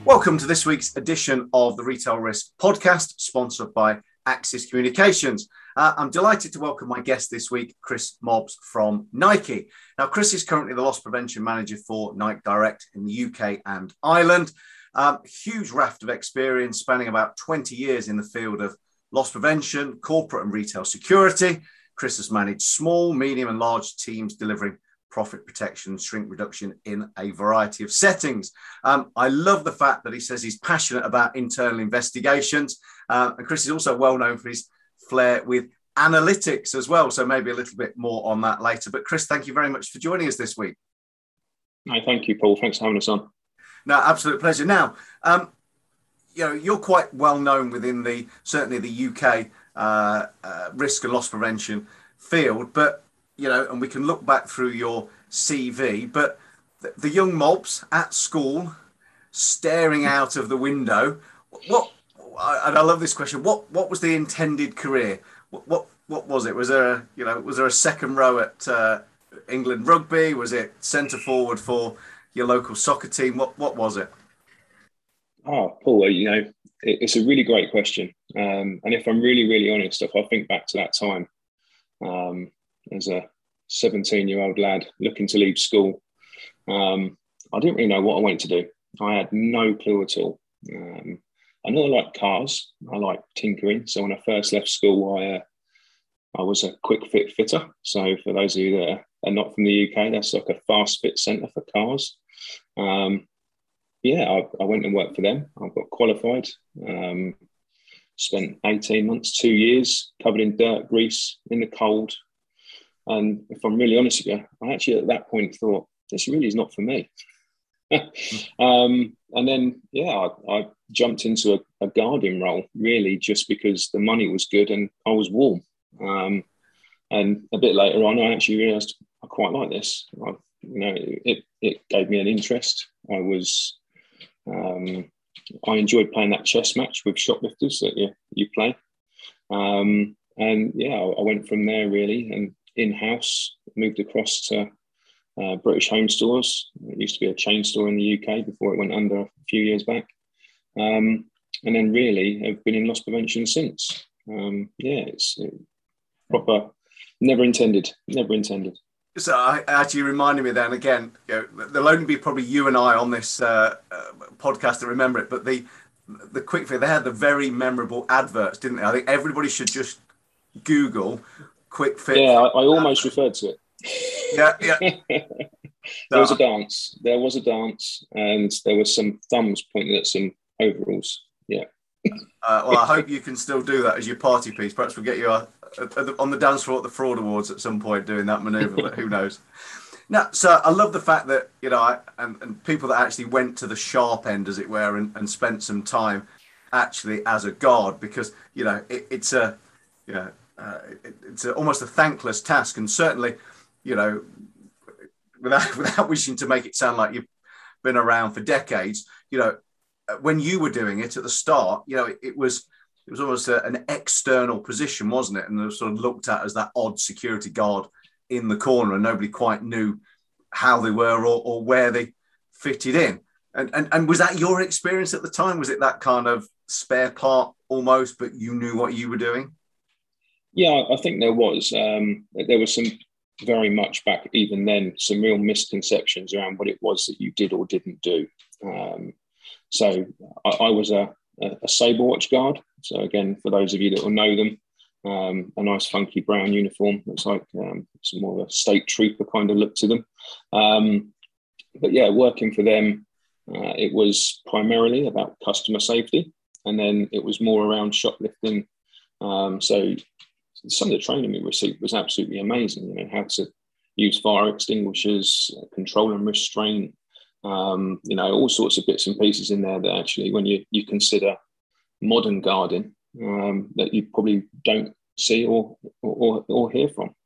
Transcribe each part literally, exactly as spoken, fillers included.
Welcome to this week's edition of the Retail Risk Podcast, sponsored by Axis Communications. Uh, I'm delighted to welcome my guest this week, Chris Mobbs from Nike. Now, Chris is currently the Loss Prevention Manager for Nike Direct in the U K and Ireland. Um, huge raft of experience spanning about twenty years in the field of loss prevention, corporate and retail security. Chris has managed small, medium and large teams delivering profit protection, shrink reduction in a variety of settings. Um, I love the fact that he says he's passionate about internal investigations. Uh, and Chris is also well known for his flair with analytics as well. So maybe a little bit more on that later. But Chris, thank you very much for joining us this week. No, thank you, Paul. Thanks for having us on. No, absolute pleasure. Now, um, you know, you're quite well known within the, certainly the U K uh, uh, risk and loss prevention field, but you know, and we can look back through your C V, but the, the young Mobbs at school, staring out of the window, what, and I love this question, what what was the intended career? What what, what was it? Was there, a, you know, was there a second row at uh, England Rugby? Was it centre forward for your local soccer team? What what was it? Oh, Paul, you know, it, it's a really great question. Um, and if I'm really, really honest, if I think back to that time, um, as a seventeen-year-old lad looking to leave school, um, I didn't really know what I wanted to do. I had no clue at all. Um, I know I like cars. I like tinkering. So when I first left school, I uh, I was a quick fit fitter. So for those of you that are, are not from the U K, that's like a fast fit centre for cars. Um, yeah, I, I went and worked for them. I got qualified. Um, spent eighteen months, two years, covered in dirt, grease, in the cold. And if I'm really honest with you, I actually at that point thought, this really is not for me. um, and then, yeah, I, I jumped into a, a guardian role, really, just because the money was good and I was warm. Um, and a bit later on, I actually realised I quite like this. I, you know, it, it gave me an interest. I was, um, I enjoyed playing that chess match with shoplifters that you, you play. Um, and yeah, I, I went from there really. And in-house, moved across to uh, British Home Stores. It used to be a chain store in the U K before it went under a few years back. Um, and then really have been in loss prevention since. Um, yeah, it's it, proper, never intended, never intended. So I actually reminded me then again, you know, there'll only be probably you and I on this uh, uh, podcast that remember it, but the the quick fit, they had the very memorable adverts, didn't they? I think everybody should just Google Quick Fit. Yeah, I, I almost referred to it. Yeah, yeah. There was a dance. There was a dance, and there was some thumbs pointing at some overalls. Yeah. Uh, well, I hope you can still do that as your party piece. Perhaps we'll get you a, a, a, on the dance floor at the Fraud Awards at some point doing that manoeuvre, but who knows? Now, so I love the fact that, you know, I, and, and people that actually went to the sharp end, as it were, and, and spent some time actually as a guard, because, you know, it, it's a, you know, Uh, it, it's a, almost a thankless task, and certainly, you know, without without wishing to make it sound like you've been around for decades, you know, when you were doing it at the start, you know, it, it was it was almost a, an external position, wasn't it? And it was sort of looked at as that odd security guard in the corner, and nobody quite knew how they were or, or where they fitted in. And, and and was that your experience at the time? Was it that kind of spare part almost, but you knew what you were doing? Yeah, I think there was. Um, there was some very much back even then, some real misconceptions around what it was that you did or didn't do. Um, so I, I was a, a, a Sabre Watch guard. So again, for those of you that will know them, um, a nice funky brown uniform. It's like um, some more of a state trooper kind of look to them. Um, but yeah, working for them, uh, it was primarily about customer safety. And then it was more around shoplifting. Um, so some of the training we received was absolutely amazing. You know, how to use fire extinguishers, control and restraint, um, you know, all sorts of bits and pieces in there that actually, when you, you consider modern guarding, um, that you probably don't see or, or, or hear from.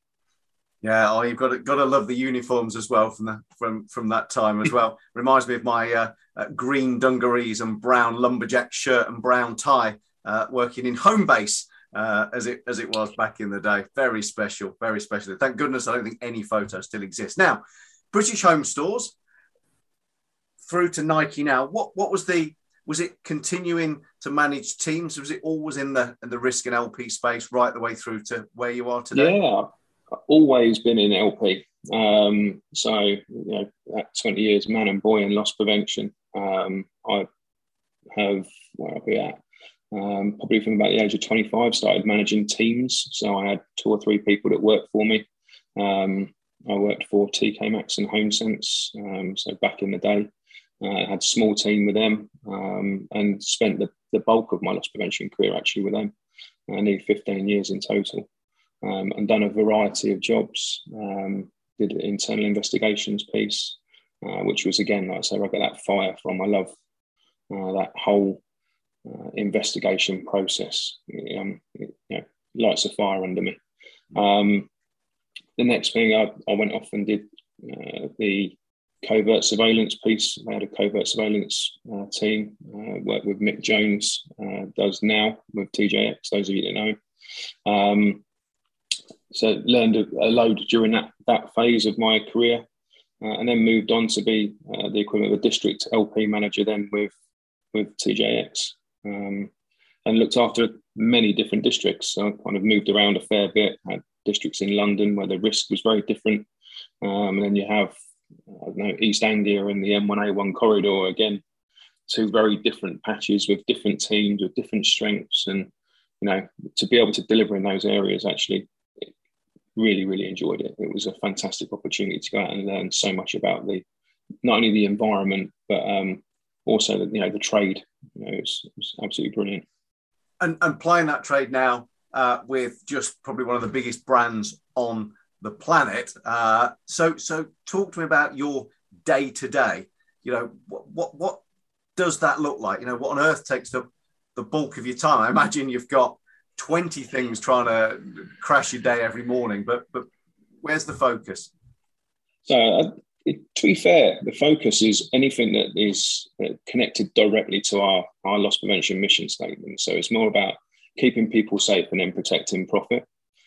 Yeah, oh, you've got to, got to love the uniforms as well from the, from from that time as well. Reminds me of my uh, uh, green dungarees and brown lumberjack shirt and brown tie uh, working in home base. Uh, as it as it was back in the day. Very special, very special. Thank goodness I don't think any photos still exist. Now, British Home Stores, through to Nike now, what what was the was it continuing to manage teams? Was it always in the in the risk and L P space right the way through to where you are today? Yeah, I've always been in L P. Um, so, you know, at twenty years, man and boy in loss prevention. Um, I have, where are we at? Um, probably from about the age of twenty-five, started managing teams. So I had two or three people that worked for me. Um, I worked for T K Maxx and HomeSense. Um, so back in the day, uh, I had a small team with them, um, and spent the, the bulk of my loss prevention career actually with them. I nearly fifteen years in total, um, and done a variety of jobs. Um, did an internal investigations piece, uh, which was, again, like I say, I got that fire from. I love uh, that whole uh, investigation process. Um, it, you know, lights a fire under me. Um, the next thing, I, I went off and did uh, the covert surveillance piece. I had a covert surveillance uh, team, uh, worked with Mick Jones, uh, does now with T J X, those of you that know him. Um, so learned a, a load during that, that phase of my career, uh, and then moved on to be uh, the equivalent of a district L P manager then with, with T J X, um, and looked after many different districts. So I kind of moved around a fair bit, had districts in London where the risk was very different. Um, and then you have, I don't know, East Anglia and the M one A one corridor, again, two very different patches with different teams, with different strengths. And, you know, to be able to deliver in those areas, actually, really, really enjoyed it. It was a fantastic opportunity to go out and learn so much about the, not only the environment, but um, also the, you know, the trade. You know, it was, it was absolutely brilliant. And, and playing that trade now uh, with just probably one of the biggest brands on the planet. Uh, so, so talk to me about your day to day. You know, what, what, what does that look like? You know, what on earth takes up the bulk of your time? I imagine you've got twenty things trying to crash your day every morning, but but where's the focus? So, uh, it, to be fair, the focus is anything that is uh, connected directly to our, our loss prevention mission statement. So it's more about keeping people safe and then protecting profit.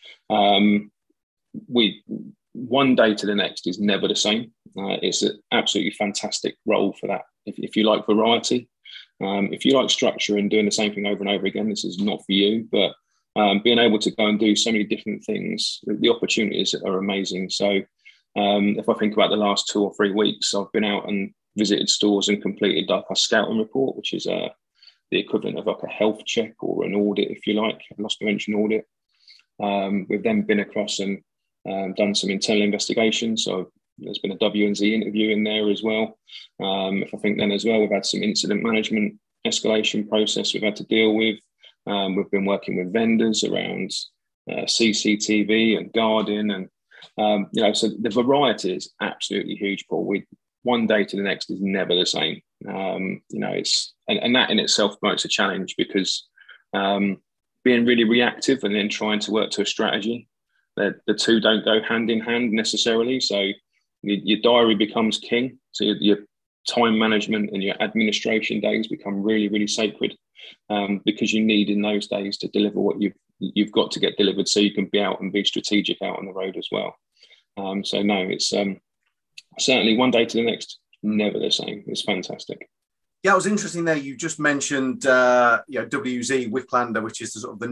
Um, we one day to the next is never the same. Uh, it's an absolutely fantastic role for that. If, if you like variety, um, if you like structure and doing the same thing over and over again, this is not for you. But um, being able to go and do so many different things, the opportunities are amazing. So um, if I think about the last two or three weeks, I've been out and visited stores and completed like a scouting report, which is uh, the equivalent of like a health check or an audit, if you like, a loss prevention audit. Um, we've then been across and um, done some internal investigations. So there's been a W and Z interview in there as well. Um, if I think then as well, we've had some incident management escalation process we've had to deal with. Um, we've been working with vendors around uh, C C T V and guarding, and um, you know, so the variety is absolutely huge, Paul. We one day to the next is never the same. Um, you know, it's and, and that in itself promotes a challenge because um, being really reactive and then trying to work to a strategy, the, the two don't go hand in hand necessarily. So your, your diary becomes king. So your, your time management and your administration days become really, really sacred, um, because you need in those days to deliver what you've you've got to get delivered, so you can be out and be strategic out on the road as well. Um, so no, it's um, certainly one day to the next, never the same. It's fantastic. Yeah, it was interesting there. You just mentioned uh, you know, W Z Wicklander, which is the sort of the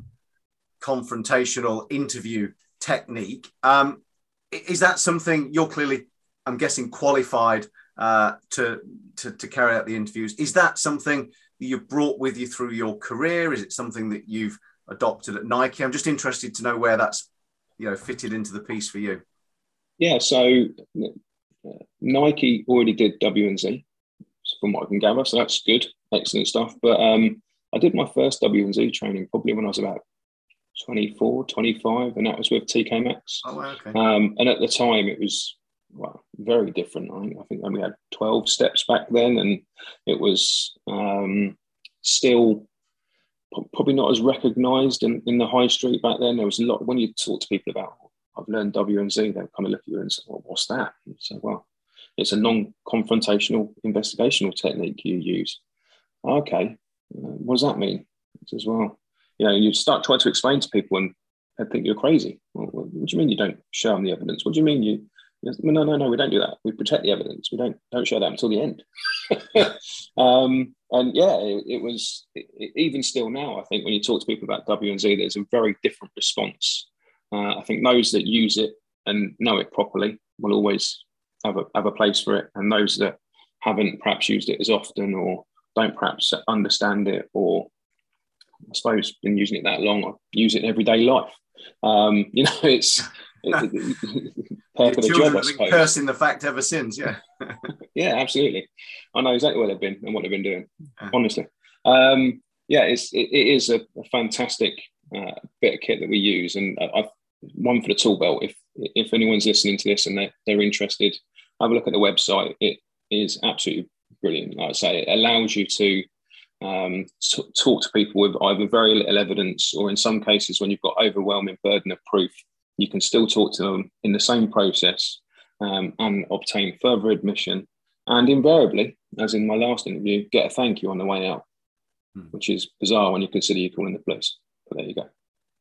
non-confrontational interview technique. Um, is that something you're clearly, I'm guessing, qualified uh, to, to to carry out the interviews? Is that something that you've brought with you through your career? Is it something that you've adopted at Nike? I'm just interested to know where that's, you know, fitted into the piece for you. Yeah, so uh, Nike already did W and Z, from what I can gather, so that's good, excellent stuff. But um, I did my first W and Z training probably when I was about twenty-four, twenty-five, and that was with T K Maxx. Oh, okay. Um, and at the time, it was well, very different. I think, I think we had twelve steps back then, and it was um, still probably not as recognised in, in the high street back then. There was a lot, when you talk to people about, I've learned W and Z, they kind of look at you and say, well, what's that? And so, well, it's a non-confrontational investigational technique you use. Okay, uh, what does that mean? As well, you know, you start trying to explain to people and they think you're crazy. Well, what do you mean you don't show them the evidence? What do you mean you Goes, no, no, no, we don't do that. We protect the evidence. We don't don't show that until the end. um, and yeah, it, it was it, it, even still now. I think when you talk to people about W and Z, there's a very different response. Uh, I think those that use it and know it properly will always have a have a place for it, and those that haven't perhaps used it as often or don't perhaps understand it, or I suppose been using it that long, or use it in everyday life. Um, you know, it's it, it, part of the job, I suppose. Cursing the fact ever since, yeah. Yeah, absolutely. I know exactly where they've been and what they've been doing, yeah. honestly. Um, yeah, it's it, it is a, a fantastic uh, bit of kit that we use, and I've one for the tool belt. If if anyone's listening to this and they're, they're interested, have a look at the website. It is absolutely brilliant. Like I say, it allows you to um, t- talk to people with either very little evidence, or in some cases, when you've got overwhelming burden of proof, you can still talk to them in the same process um, and obtain further admission. And invariably, as in my last interview, get a thank you on the way out, hmm. which is bizarre when you consider you're calling the police. But there you go.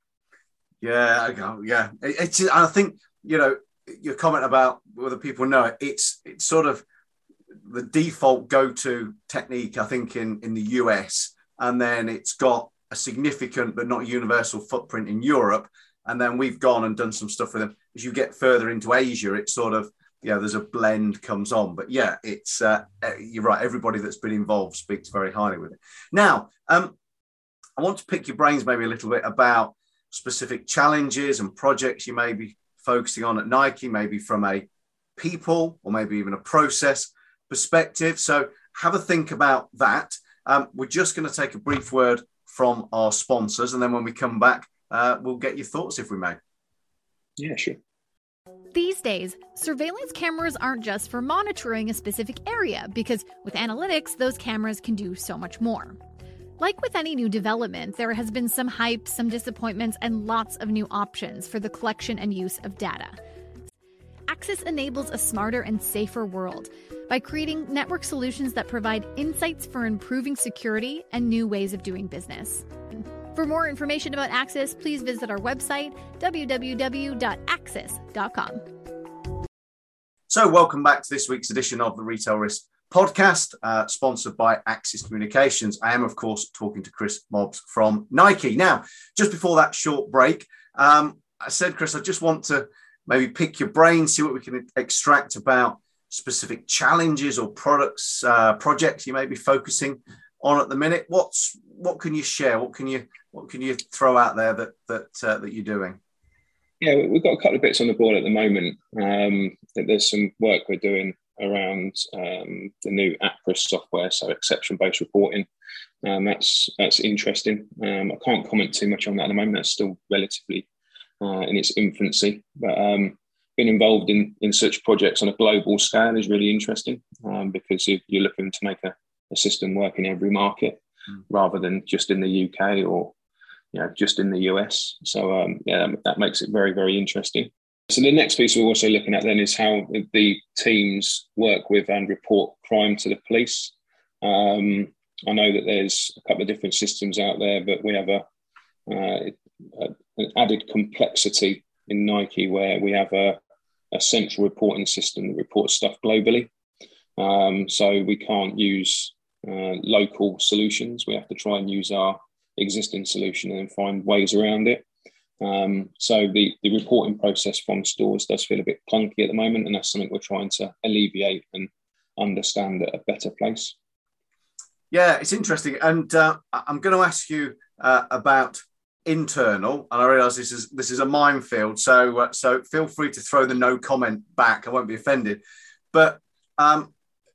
Yeah, I go. Yeah, it's. I think you know your comment about whether people know it. It's it's sort of the default go-to technique, I think, in in the U S, and then it's got a significant but not universal footprint in Europe. And then we've gone and done some stuff with them. As you get further into Asia, it's sort of yeah, there's a blend comes on. But yeah, it's uh, you're right. Everybody that's been involved speaks very highly with it. Now, um, I want to pick your brains maybe a little bit about specific challenges and projects you may be focusing on at Nike, maybe from a people or maybe even a process perspective. So have a think about that. Um, we're just going to take a brief word from our sponsors, and then when we come back, uh, we'll get your thoughts if we may. Yeah, sure. These days, surveillance cameras aren't just for monitoring a specific area, because with analytics, those cameras can do so much more. Like with any new development, there has been some hype, some disappointments, and lots of new options for the collection and use of data. Axis enables a smarter and safer world by creating network solutions that provide insights for improving security and new ways of doing business. For more information about Axis, please visit our website, w w w dot axis dot com. So welcome back to this week's edition of the Retail Risk Podcast, uh, sponsored by Axis Communications. I am, of course, talking to Chris Mobbs from Nike. Now, just before that short break, um, I said, Chris, I just want to maybe pick your brain, see what we can extract about specific challenges or products, uh, projects you may be focusing on at the minute. What's what can you share? What can you what can you throw out there that that uh, that you're doing? Yeah, we've got a couple of bits on the board at the moment. Um, there's some work we're doing around um, the new APRIS software, so exception-based reporting. Um, that's that's interesting. Um, I can't comment too much on that at the moment. That's still relatively uh, in its infancy, but um, being involved in in such projects on a global scale is really interesting um, because you, you're looking to make a, a system work in every market mm. rather than just in the U K or you know just in the U S. So um, yeah, that, that makes it very very interesting. So the next piece we're also looking at then is how the teams work with and report crime to the police. Um, I know that there's a couple of different systems out there, but we have a, uh, a an added complexity in Nike where we have a, a central reporting system that reports stuff globally. Um, so we can't use uh, local solutions. We have to try and use our existing solution and find ways around it. Um, so the, the reporting process from stores does feel a bit clunky at the moment, and that's something we're trying to alleviate and understand at a better place. Yeah, it's interesting. And uh, I'm going to ask you uh, about internal, and I realise this is this is a minefield, so uh, so feel free to throw the no comment back. I won't be offended. But, um,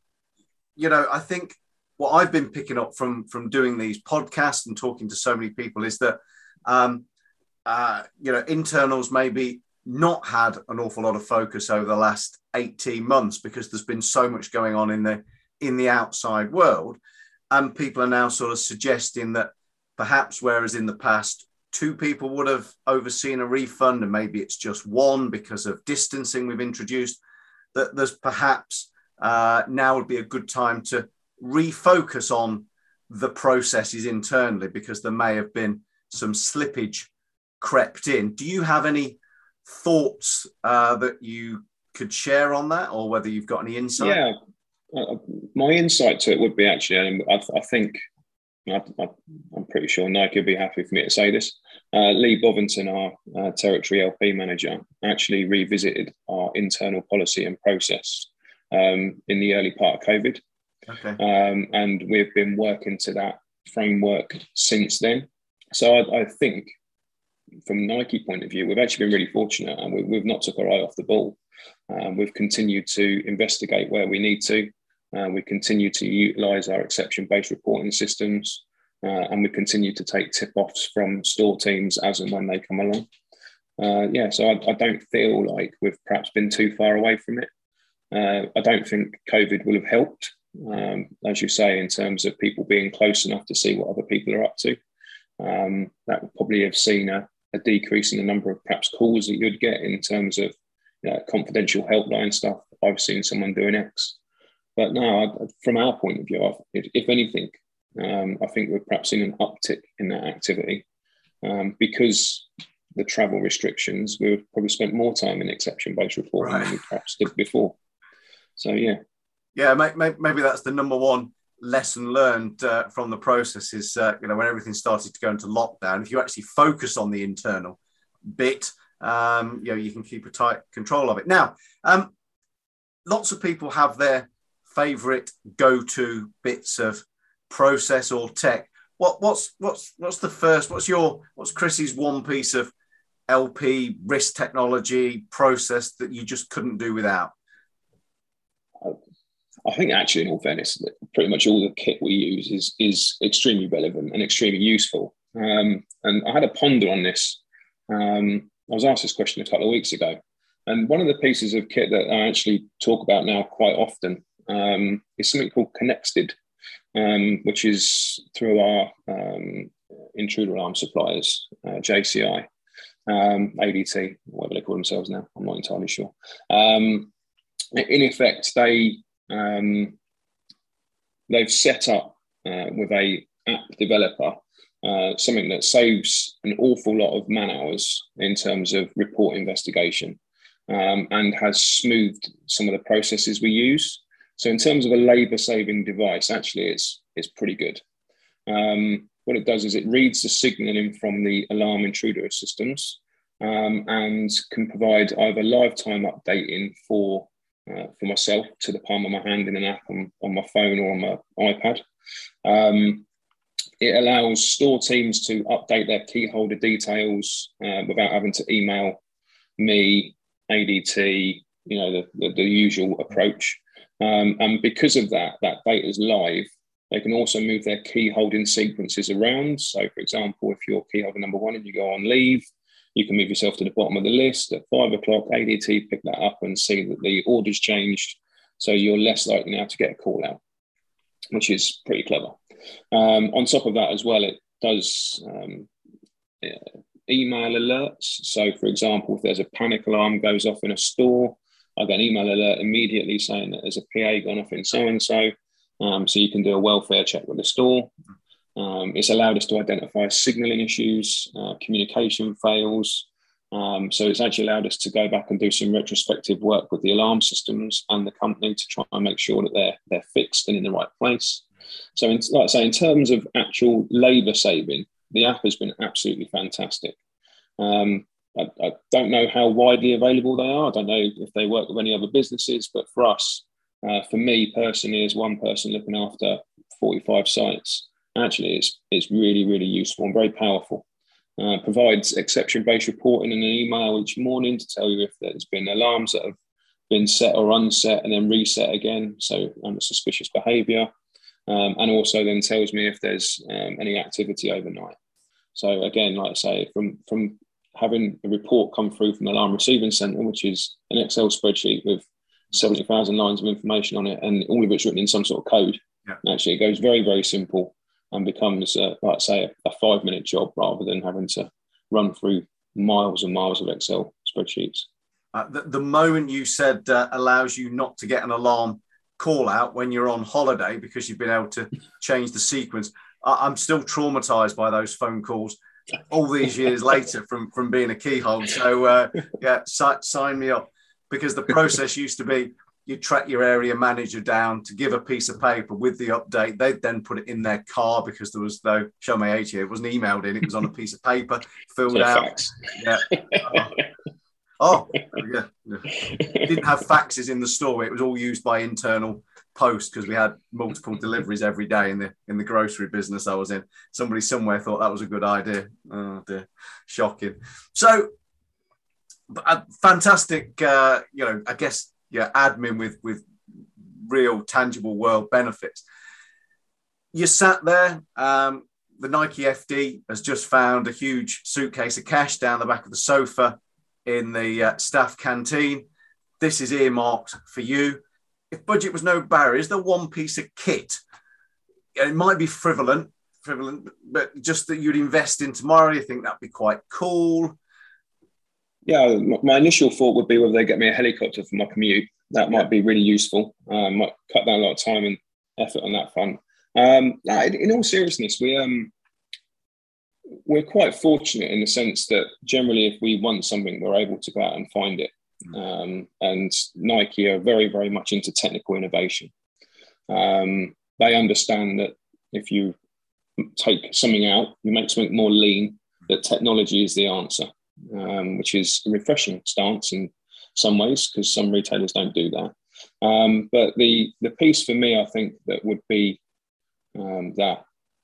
you know, I think what I've been picking up from, from doing these podcasts and talking to so many people is that, um, Uh, you know, internals maybe not had an awful lot of focus over the last eighteen months because there's been so much going on in the in the outside world, and people are now sort of suggesting that perhaps whereas in the past two people would have overseen a refund and maybe it's just one because of distancing we've introduced, that there's perhaps uh, now would be a good time to refocus on the processes internally because there may have been some slippage crept in. Do you have any thoughts uh, that you could share on that, or whether you've got any insight. Yeah, uh, my insight to it would be actually, and I, I think I, I, I'm pretty sure Nike would be happy for me to say this. Uh, Lee Bovington, our uh, territory L P manager, actually revisited our internal policy and process um, in the early part of COVID. Okay. Um, and we've been working to that framework since then. So I, I think from Nike point of view, we've actually been really fortunate, and we, we've not took our eye off the ball. Um, we've continued to investigate where we need to. Uh, we continue to utilise our exception-based reporting systems, uh, and we continue to take tip-offs from store teams as and when they come along. Uh, yeah, so I, I don't feel like we've perhaps been too far away from it. Uh, I don't think COVID will have helped, um, as you say, in terms of people being close enough to see what other people are up to. Um, that would probably have seen a, a decrease in the number of perhaps calls that you'd get in terms of you know, confidential helpline stuff. I've seen someone doing X. But no, from our point of view, if, if anything, um, I think we've perhaps seen an uptick in that activity um, because the travel restrictions, we've probably spent more time in exception-based reporting right. than we perhaps did before. So, yeah. Yeah, maybe that's the number one lesson learned uh, from the process is, uh, you know, when everything started to go into lockdown, if you actually focus on the internal bit, um, you know, you can keep a tight control of it. Now, um, lots of people have their favorite go-to bits of process or tech. What what's what's what's the first? What's your what's Chris's one piece of L P risk technology process that you just couldn't do without? I think actually, in all fairness, pretty much all the kit we use is is extremely relevant and extremely useful. Um, and I had a ponder on this. Um, I was asked this question a couple of weeks ago, and one of the pieces of kit that I actually talk about now quite often um, is something called Connexted, um, which is through our um, intruder alarm suppliers, uh, J C I, um, A D T, whatever they call themselves now. I'm not entirely sure. Um, in effect, they um, they've set up uh, with a app developer uh, something that saves an awful lot of man hours in terms of report investigation, um, and has smoothed some of the processes we use. So in terms of a labour-saving device, actually, it's it's pretty good. Um, what it does is it reads the signalling from the alarm intruder systems um, and can provide either lifetime updating for uh, for myself to the palm of my hand in an app on, on my phone or on my iPad. Um, it allows store teams to update their key holder details uh, without having to email me, A D T, you know, the, the, the usual approach. Um, and because of that, that data is live. They can also move their key holding sequences around. So, for example, if you're key holder number one and you go on leave, you can move yourself to the bottom of the list. At five o'clock, A D T pick that up and see that the order's changed. So you're less likely now to get a call out, which is pretty clever. Um, on top of that as well, it does um, yeah, email alerts. So, for example, if there's a panic alarm goes off in a store, I get an email alert immediately saying that there's a P A gone off in so-and-so. Um, so you can do a welfare check with the store. Um, it's allowed us to identify signalling issues, uh, communication fails. Um, so it's actually allowed us to go back and do some retrospective work with the alarm systems and the company to try and make sure that they're, they're fixed and in the right place. So in, like I say, in terms of actual labour saving, the app has been absolutely fantastic. Um, I, I don't know how widely available they are. I don't know if they work with any other businesses, but for us, uh, for me personally, as one person looking after forty-five sites, actually it's, it's really, really useful and very powerful. Uh, provides exception-based reporting in an email each morning to tell you if there's been alarms that have been set or unset and then reset again, so under suspicious behaviour, um, and also then tells me if there's um, any activity overnight. So again, like I say, from, from having a report come through from the Alarm Receiving Centre, which is an Excel spreadsheet with seventy thousand lines of information on it, and all of it's written in some sort of code. Yeah. Actually, it goes very, very simple and becomes, uh, like I say, a, a five-minute job rather than having to run through miles and miles of Excel spreadsheets. Uh, the, the moment you said uh, allows you not to get an alarm call out when you're on holiday because you've been able to change the sequence, I, I'm still traumatized by those phone calls all these years later from, from being a keyhole. So, uh, yeah, si- sign me up. because the process used to be you track your area manager down to give a piece of paper with the update. They'd then put it in their car because there was no, show my age here, it wasn't emailed in, it was on a piece of paper, filled out. Fax. Yeah. Oh, oh yeah. Didn't have faxes in the store. It was all used by internal post because we had multiple deliveries every day in the in the grocery business I was in. Somebody somewhere thought that was a good idea. Oh dear, shocking. So, uh, fantastic. Uh, you know, I guess yeah, admin with with real tangible world benefits. You sat there. Um, the Nike F D has just found a huge suitcase of cash down the back of the sofa in the uh, staff canteen. This is earmarked for you. If budget was no barrier, is there one piece of kit? It might be frivolent, frivolent, but just that you'd invest in tomorrow, you think that'd be quite cool? Yeah, my initial thought would be whether they get me a helicopter for my commute. That might be really useful. Um, might cut down a lot of time and effort on that front. Um, in all seriousness, we um, we're quite fortunate in the sense that generally, if we want something, we're able to go out and find it. Um, and Nike are very, very much into technical innovation. Um, they understand that if you take something out, you make something more lean, that technology is the answer, um, which is a refreshing stance in some ways because some retailers don't do that. Um, but the, the piece for me, I think that would be um, that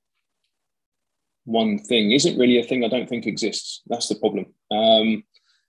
one thing isn't really a thing I don't think exists. That's the problem. Um,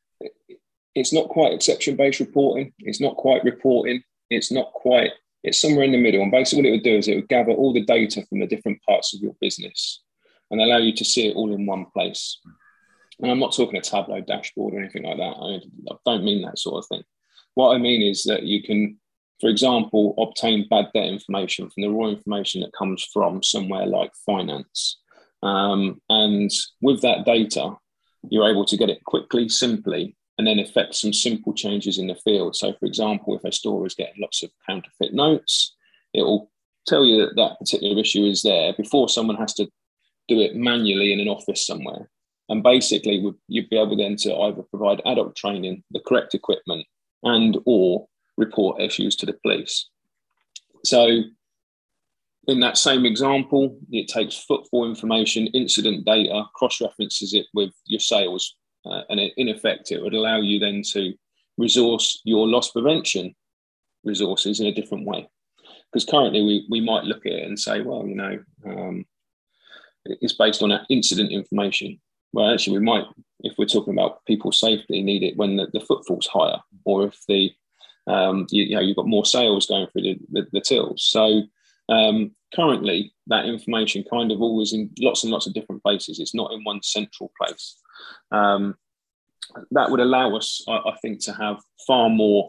It's not quite exception-based reporting. It's not quite reporting. It's not quite, it's somewhere in the middle. And basically what it would do is it would gather all the data from the different parts of your business and allow you to see it all in one place. And I'm not talking a Tableau dashboard or anything like that. I don't mean that sort of thing. What I mean is that you can, for example, obtain bad debt information from the raw information that comes from somewhere like finance. Um, and with that data, you're able to get it quickly, simply, and then effect some simple changes in the field. So, for example, if a store is getting lots of counterfeit notes, it will tell you that that particular issue is there before someone has to do it manually in an office somewhere. And basically, you'd be able then to either provide ad hoc training, the correct equipment, and or report issues to the police. So in that same example, it takes footfall information, incident data, cross-references it with your sales. Uh, and it, in effect, it would allow you then to resource your loss prevention resources in a different way. Because currently we, we might look at it and say, well, you know, um, it's based on that incident information. Well, actually, we might, if we're talking about people's safety, need it when the, the footfall's higher, or if the um, you, you know, you've got more sales going through the, the, the tills. So um, currently, that information kind of always in lots and lots of different places. It's not in one central place. Um, that would allow us, I, I think, to have far more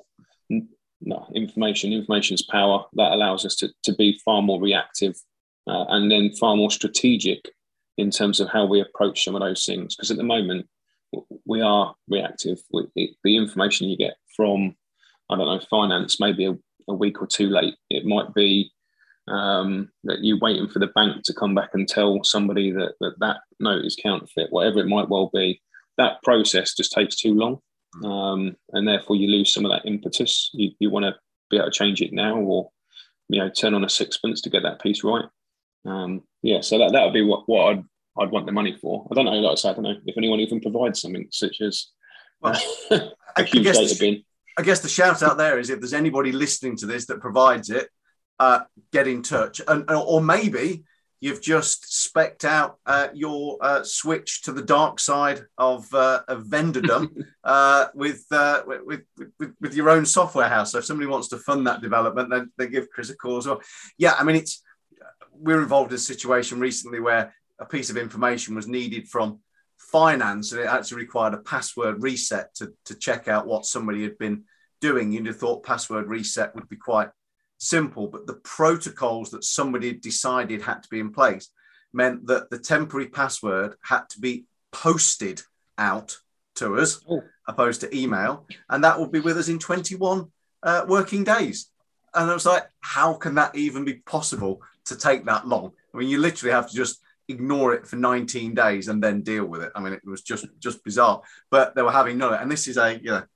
no, information. Information's power. That allows us to, to be far more reactive uh, and then far more strategic in terms of how we approach some of those things. Because at the moment, we are reactive. We, it, the information you get from, I don't know, finance, maybe a, a week or two late. It might be um, that you're waiting for the bank to come back and tell somebody that that, that note is counterfeit, whatever it might well be. That process just takes too long. Um, and therefore you lose some of that impetus. You, you want to be able to change it now, or, you know, turn on a sixpence to get that piece right. Um, yeah, so that, that would be what, what I'd, I'd want the money for. I don't know, like I said, I don't know if anyone even provides something such as well, uh, a huge data bin. I guess the shout out there is if there's anybody listening to this that provides it, uh, get in touch. And, or maybe you've just specced out uh, your uh, switch to the dark side of, uh, of vendordom uh, with, uh, with, with with your own software house. So if somebody wants to fund that development, then they give Chris a call as well. Yeah, I mean, it's we're involved in a situation recently where a piece of information was needed from finance, and it actually required a password reset to, to check out what somebody had been doing. You'd have thought password reset would be quite simple, but the protocols that somebody had decided had to be in place meant that the temporary password had to be posted out to us, oh. opposed to email, and that would be with us in twenty-one uh, working days. And I was like, how can that even be possible to take that long? I mean, you literally have to just ignore it for nineteen days and then deal with it. I mean, it was just just bizarre, but they were having none of it. And this is a, you know,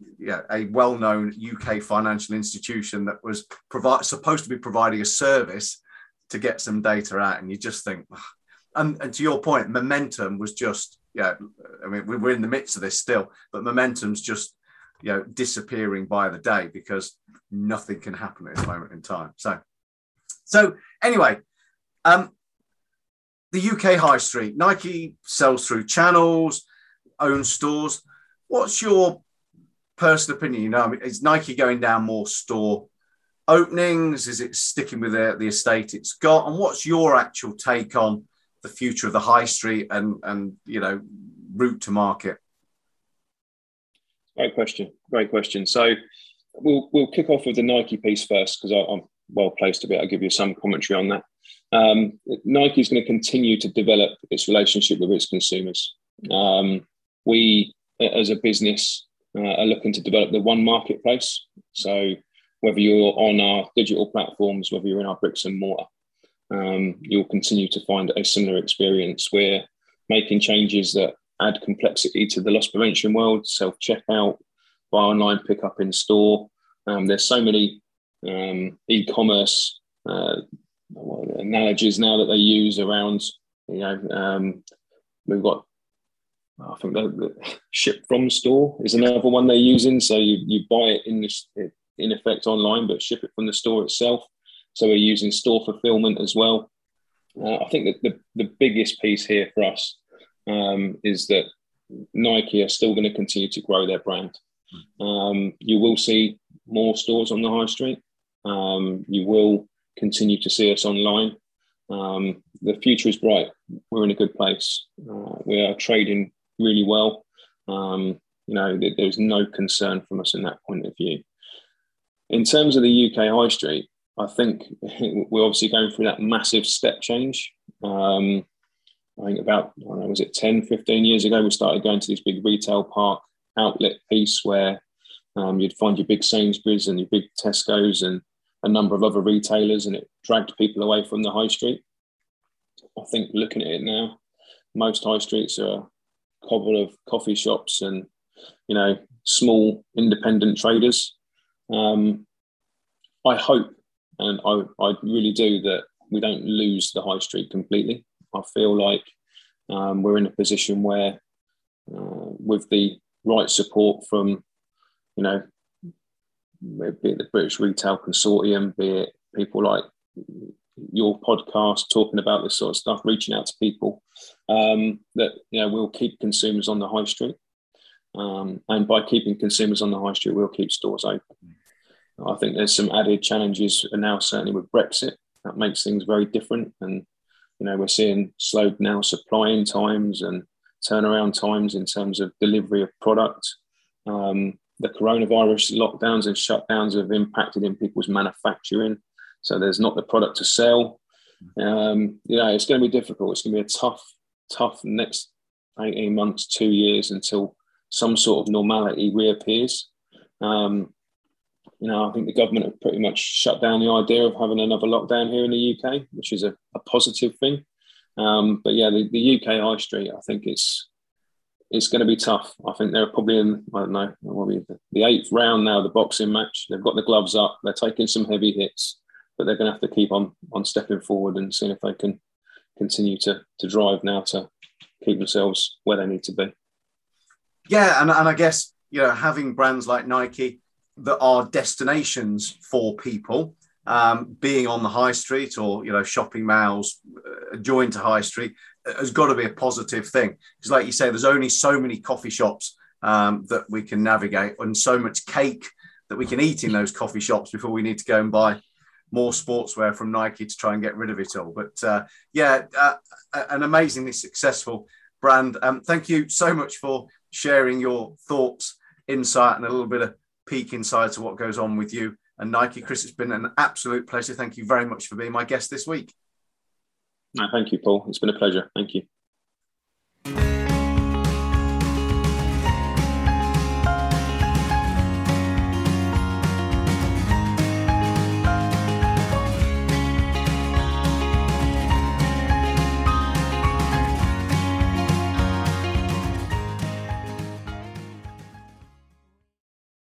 yeah, a well-known U K financial institution that was provide, supposed to be providing a service to get some data out. And you just think, and, and to your point, momentum was just, yeah, I mean, we're in the midst of this still, but momentum's just, you know, disappearing by the day because nothing can happen at this moment in time. So, so anyway, um, the U K high street, Nike sells through channels, owns stores. What's your personal opinion? You know, I mean, is Nike going down more store openings? Is it sticking with the, the estate it's got? And what's your actual take on the future of the high street and, and you know, route to market? Great question. Great question. So we'll we'll kick off with the Nike piece first because I'm well placed to be able to give you some commentary on that. Um, Nike is going to continue to develop its relationship with its consumers. Um, we, as a business, uh, are looking to develop the one marketplace. So whether you're on our digital platforms, whether you're in our bricks and mortar, um, you'll continue to find a similar experience. We're making changes that add complexity to the loss prevention world, self-checkout, buy online, pick up in store. Um, there's so many um, e-commerce uh, analogies now that they use around, you know, um, we've got, I think the, the ship from store is another one they're using. So you, you buy it in this, in effect online, but ship it from the store itself. So we're using store fulfillment as well. Uh, I think that the, the biggest piece here for us um, is that Nike are still going to continue to grow their brand. Um, you will see more stores on the high street. Um, you will continue to see us online. Um, the future is bright. We're in a good place. Uh, we are trading really well. Um, you know, there's no concern from us in that point of view. In terms of the U K high street, I think we're obviously going through that massive step change. Um, I think about, I don't know, was it ten, fifteen years ago, we started going to this big retail park outlet piece where um, you'd find your big Sainsbury's and your big Tesco's and a number of other retailers, and it dragged people away from the high street. I think looking at it now, most high streets are a cobble of coffee shops and, you know, small independent traders. Um, I hope, and I, I really do, that we don't lose the high street completely. I feel like um, we're in a position where, uh, with the right support from, you know, be it the British Retail Consortium, be it people like your podcast talking about this sort of stuff, reaching out to people, um, that, you know, we'll keep consumers on the high street. Um, and by keeping consumers on the high street, we'll keep stores open. I think there's some added challenges now, certainly with Brexit, that makes things very different. And, you know, we're seeing slowed now supplying times and turnaround times in terms of delivery of product. Um, the coronavirus lockdowns and shutdowns have impacted in people's manufacturing. So there's not the product to sell. Um, you know, it's going to be difficult. It's going to be a tough, tough next eighteen months, two years until some sort of normality reappears. Um, you know, I think the government have pretty much shut down the idea of having another lockdown here in the U K, which is a, a positive thing. Um, but yeah, the, the U K high street, I think it's it's going to be tough. I think they're probably in, I don't know, the, the eighth round now, the boxing match. They've got the gloves up. They're taking some heavy hits, but they're going to have to keep on on stepping forward and seeing if they can continue to to drive now to keep themselves where they need to be. Yeah, and, and I guess, you know, having brands like Nike that are destinations for people, um, being on the high street or, you know, shopping malls uh, joined to high street has got to be a positive thing. Because like you say, there's only so many coffee shops um, that we can navigate and so much cake that we can eat in those coffee shops before we need to go and buy more sportswear from Nike to try and get rid of it all. But uh, yeah, uh, an amazingly successful brand. Um, thank you so much for sharing your thoughts, insight, and a little bit of peek inside to what goes on with you and Nike. Chris, it's been an absolute pleasure. Thank you very much for being my guest this week. No, thank you, Paul. It's been a pleasure. Thank you.